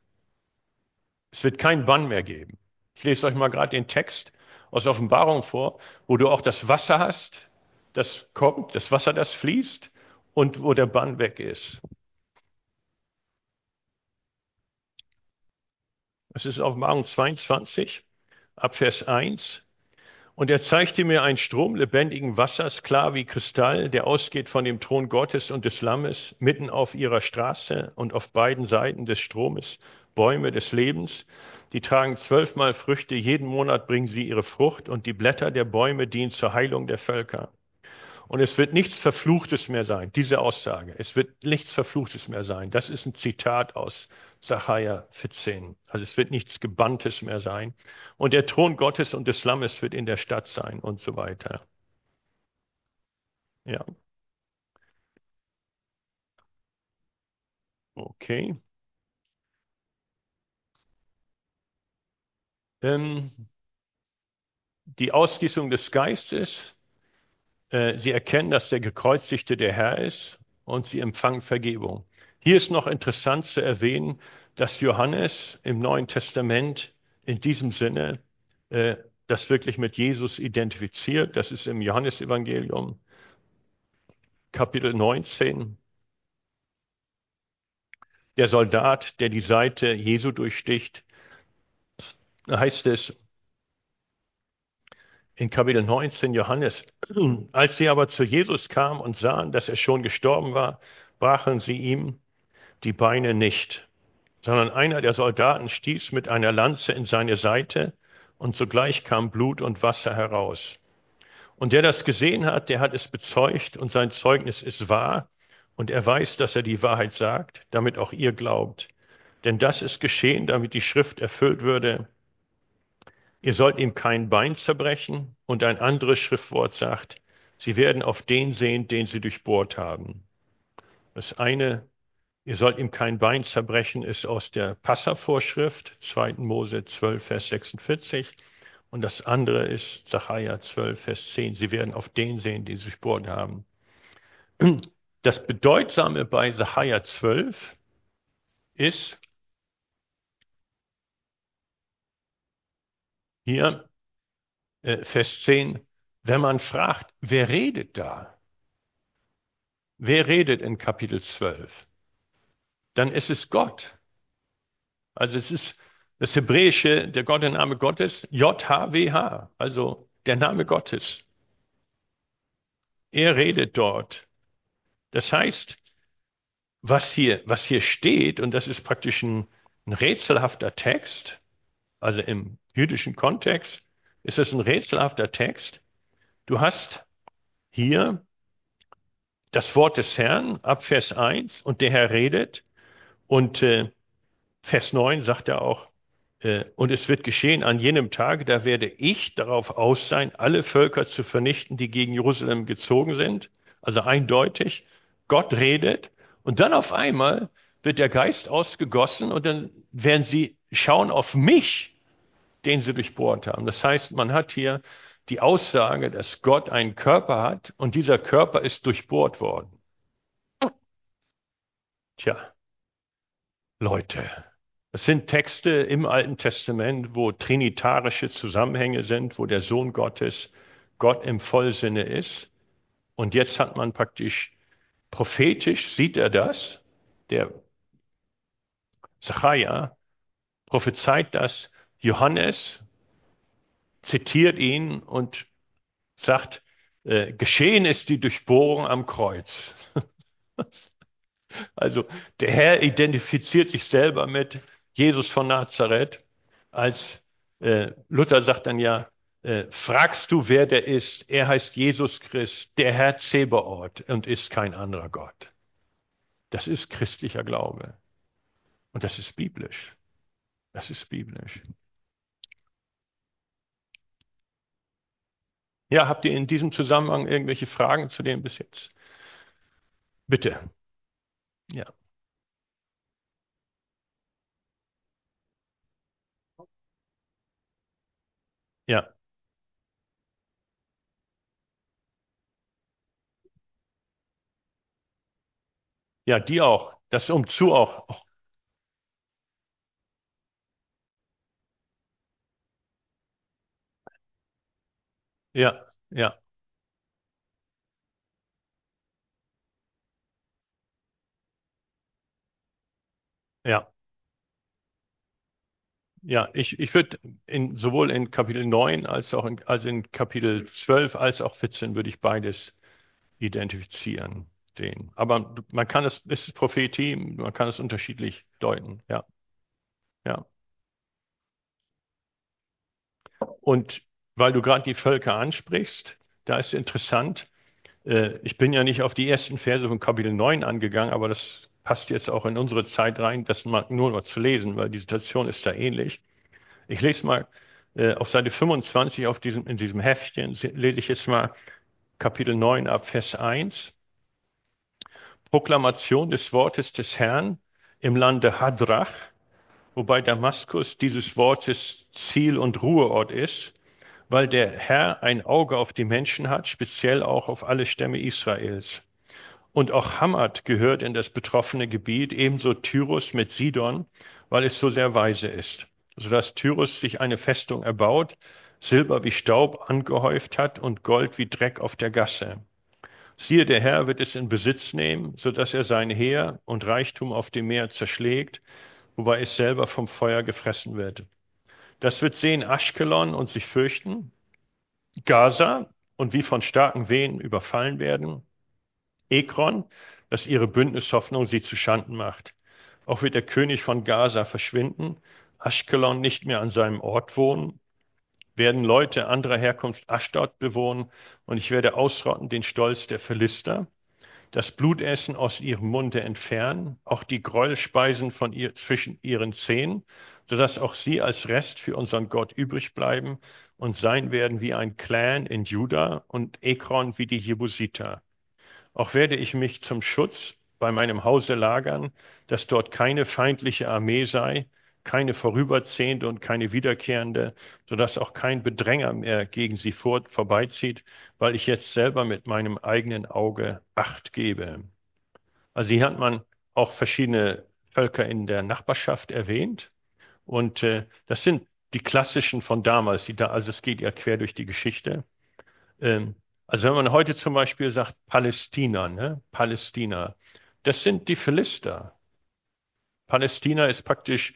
Es wird keinen Bann mehr geben. Ich lese euch mal gerade den Text aus Offenbarung vor, wo du auch das Wasser hast, das kommt, das Wasser, das fließt und wo der Bann weg ist. Das ist Offenbarung 22, ab Vers 1. Und er zeigte mir einen Strom lebendigen Wassers, klar wie Kristall, der ausgeht von dem Thron Gottes und des Lammes, mitten auf ihrer Straße und auf beiden Seiten des Stromes Bäume des Lebens. Die tragen 12-mal Früchte, jeden Monat bringen sie ihre Frucht und die Blätter der Bäume dienen zur Heilung der Völker. Und es wird nichts Verfluchtes mehr sein, diese Aussage. Es wird nichts Verfluchtes mehr sein. Das ist ein Zitat aus Sacharja 14. Also es wird nichts Gebanntes mehr sein. Und der Thron Gottes und des Lammes wird in der Stadt sein und so weiter. Ja, okay. Ähm, Die Ausgießung des Geistes. Sie erkennen, dass der Gekreuzigte der Herr ist und sie empfangen Vergebung. Hier ist noch interessant zu erwähnen, dass Johannes im Neuen Testament in diesem Sinne das wirklich mit Jesus identifiziert. Das ist im Johannesevangelium, Kapitel 19. Der Soldat, der die Seite Jesu durchsticht, da heißt es in Kapitel 19 Johannes, als sie aber zu Jesus kamen und sahen, dass er schon gestorben war, brachen sie ihm die Beine nicht. sondern einer der Soldaten stieß mit einer Lanze in seine Seite und sogleich kam Blut und Wasser heraus. Und der das gesehen hat, der hat es bezeugt und sein Zeugnis ist wahr und er weiß, dass er die Wahrheit sagt, damit auch ihr glaubt. Denn das ist geschehen, damit die Schrift erfüllt würde. Ihr sollt ihm kein Bein zerbrechen und ein anderes Schriftwort sagt, sie werden auf den sehen, den sie durchbohrt haben. Das eine, ihr sollt ihm kein Bein zerbrechen, ist aus der Passavorschrift, 2. Mose 12, Vers 46. Und das andere ist Sacharja 12, Vers 10. Sie werden auf den sehen, die sie durchbohrt haben. Das Bedeutsame bei Sacharja 12 ist hier Vers 10, wenn man fragt, wer redet da? Wer redet in Kapitel 12? Dann ist es Gott. Also es ist das Hebräische, der Gottesname Gottes, JHWH, also der Name Gottes. Er redet dort. Das heißt, was hier steht, und das ist praktisch ein rätselhafter Text, also im jüdischen Kontext ist es ein rätselhafter Text. Du hast hier das Wort des Herrn ab Vers 1 und der Herr redet und Vers 9 sagt er auch, und es wird geschehen an jenem Tage, da werde ich darauf aus sein, alle Völker zu vernichten, die gegen Jerusalem gezogen sind. Also eindeutig, Gott redet und dann auf einmal wird der Geist ausgegossen und dann werden sie schauen auf mich, den sie durchbohrt haben. Das heißt, man hat hier die Aussage, dass Gott einen Körper hat und dieser Körper ist durchbohrt worden. Tja, Leute. Das sind Texte im Alten Testament, wo trinitarische Zusammenhänge sind, wo der Sohn Gottes Gott im Vollsinne ist. Und jetzt hat man praktisch prophetisch, sieht er das, der Sacharja prophezeit das, Johannes zitiert ihn und sagt, geschehen ist die Durchbohrung am Kreuz. Also der Herr identifiziert sich selber mit Jesus von Nazareth, als Luther sagt dann ja, fragst du, wer der ist? Er heißt Jesus Christ, der Herr Zebaoth und ist kein anderer Gott. Das ist christlicher Glaube. Und das ist biblisch. Das ist biblisch. Ja, habt ihr in diesem Zusammenhang irgendwelche Fragen zu dem bis jetzt? Bitte. Ja, ja, ja, die auch. Das umzu auch. Ja, ja, ja. Ja, ich würde sowohl in Kapitel 9 als auch also in Kapitel 12 als auch 14 würde ich beides identifizieren sehen. Aber man kann es ist Prophetie, man kann es unterschiedlich deuten. Ja, ja. Und weil du gerade die Völker ansprichst, da ist interessant, ich bin ja nicht auf die ersten Verse von Kapitel 9 angegangen, aber das passt jetzt auch in unsere Zeit rein, das mal nur noch zu lesen, weil die Situation ist da ähnlich. Ich lese mal auf Seite 25 in diesem Heftchen, lese ich jetzt mal Kapitel 9 ab Vers 1. Proklamation des Wortes des Herrn im Lande Hadrach, wobei Damaskus dieses Wortes Ziel und Ruheort ist, weil der Herr ein Auge auf die Menschen hat, speziell auch auf alle Stämme Israels. Und auch Hamad gehört in das betroffene Gebiet, ebenso Tyrus mit Sidon, weil es so sehr weise ist, sodass Tyrus sich eine Festung erbaut, Silber wie Staub angehäuft hat und Gold wie Dreck auf der Gasse. Siehe, der Herr wird es in Besitz nehmen, sodass er sein Heer und Reichtum auf dem Meer zerschlägt, wobei es selber vom Feuer gefressen wird. Das wird sehen Aschkelon und sich fürchten, Gaza und wie von starken Wehen überfallen werden, Ekron, dass ihre Bündnishoffnung sie zu Schanden macht. Auch wird der König von Gaza verschwinden, Aschkelon nicht mehr an seinem Ort wohnen, werden Leute anderer Herkunft Aschdod bewohnen und ich werde ausrotten den Stolz der Philister, das Blutessen aus ihrem Munde entfernen, auch die Gräuelspeisen von ihr zwischen ihren Zähnen, sodass auch sie als Rest für unseren Gott übrig bleiben und sein werden wie ein Clan in Juda und Ekron wie die Jebusiter. Auch werde ich mich zum Schutz bei meinem Hause lagern, dass dort keine feindliche Armee sei, keine vorüberziehende und keine wiederkehrende, sodass auch kein Bedränger mehr gegen sie vorbeizieht, weil ich jetzt selber mit meinem eigenen Auge Acht gebe. Also hier hat man auch verschiedene Völker in der Nachbarschaft erwähnt und das sind die klassischen von damals, also es geht ja quer durch die Geschichte. Ähm, also wenn man heute zum Beispiel sagt Palästina, ne? Palästina, das sind die Philister. Palästina ist praktisch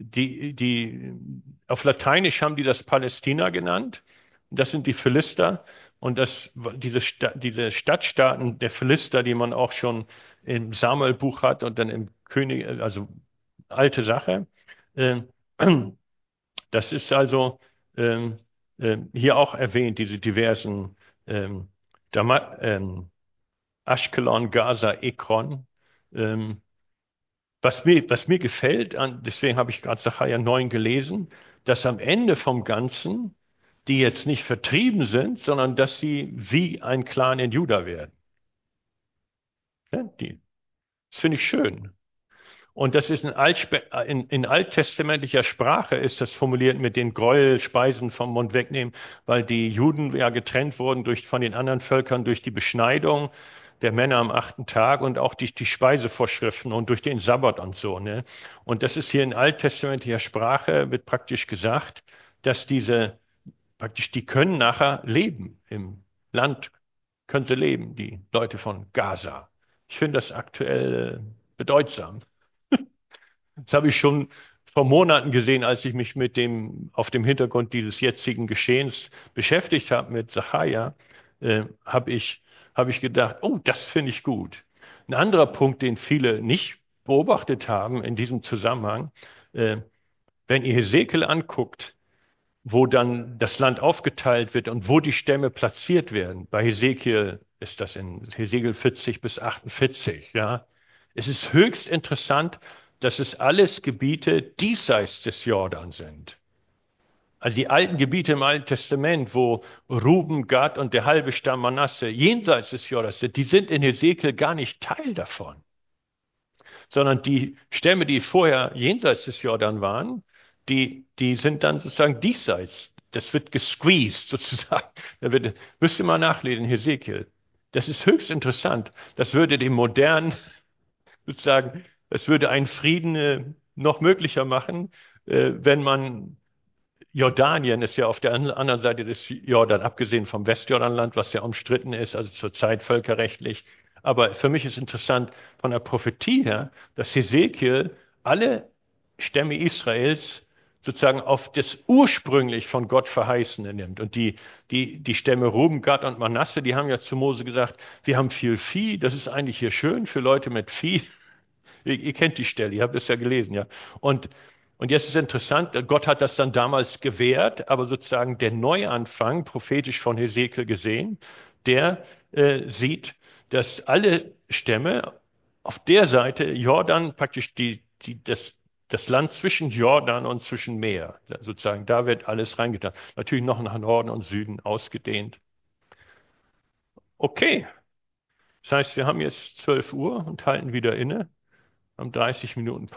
auf Lateinisch haben die das Palästina genannt. Das sind die Philister und diese Stadtstaaten der Philister, die man auch schon im Samuelbuch hat und dann im König, also alte Sache. Äh, Das ist also ähm, hier auch erwähnt, diese diversen ähm, Ashkelon, Gaza, Ekron. Ähm, was mir gefällt, deswegen habe ich gerade Sacharja 9 gelesen, dass am Ende vom Ganzen die jetzt nicht vertrieben sind, sondern dass sie wie ein Clan in Juda werden. Ja, das finde ich schön. Und das ist in alttestamentlicher Sprache ist das formuliert mit den Gräuelspeisen vom Mund wegnehmen, weil die Juden ja getrennt wurden von den anderen Völkern durch die Beschneidung der Männer am 8. Tag und auch durch die Speisevorschriften und durch den Sabbat und so, ne? Und das ist hier in alttestamentlicher Sprache, wird praktisch gesagt, dass die können nachher leben im Land, können sie leben, die Leute von Gaza. Ich finde das aktuell bedeutsam. Das habe ich schon vor Monaten gesehen, als ich mich auf dem Hintergrund dieses jetzigen Geschehens beschäftigt habe mit Sacharja, habe ich gedacht, oh, das finde ich gut. Ein anderer Punkt, den viele nicht beobachtet haben in diesem Zusammenhang, äh, wenn ihr Hesekiel anguckt, wo dann das Land aufgeteilt wird und wo die Stämme platziert werden. Bei Hesekiel ist das in Hesekiel 40 bis 48, ja. Es ist höchst interessant, dass es alles Gebiete diesseits des Jordan sind. Also die alten Gebiete im Alten Testament, wo Ruben, Gad und der halbe Stamm Manasse jenseits des Jordans sind, die sind in Hesekiel gar nicht Teil davon, sondern die Stämme, die vorher jenseits des Jordan waren, die sind dann sozusagen diesseits. Das wird gesqueezed sozusagen. Müsst ihr mal nachlesen, Hesekiel. Das ist höchst interessant. Das würde dem modernen, sozusagen, das würde einen Frieden noch möglicher machen, wenn man Jordanien ist ja auf der anderen Seite des Jordan, abgesehen vom Westjordanland, was ja umstritten ist, also zurzeit völkerrechtlich. Aber für mich ist interessant von der Prophetie her, dass Hesekiel alle Stämme Israels sozusagen auf das ursprünglich von Gott Verheißene nimmt. Und die Stämme Ruben, Gad und Manasse, die haben ja zu Mose gesagt, wir haben viel Vieh, das ist eigentlich hier schön für Leute mit Vieh. Ihr kennt die Stelle, ihr habt es ja gelesen, ja. Und, und jetzt ist interessant, Gott hat das dann damals gewährt, aber sozusagen der Neuanfang, prophetisch von Hesekiel gesehen, der sieht, dass alle Stämme auf der Seite Jordan praktisch das Land zwischen Jordan und zwischen Meer, sozusagen, da wird alles reingetan. Natürlich noch nach Norden und Süden ausgedehnt. Okay, das heißt, wir haben jetzt 12 Uhr und halten wieder inne, haben 30 Minuten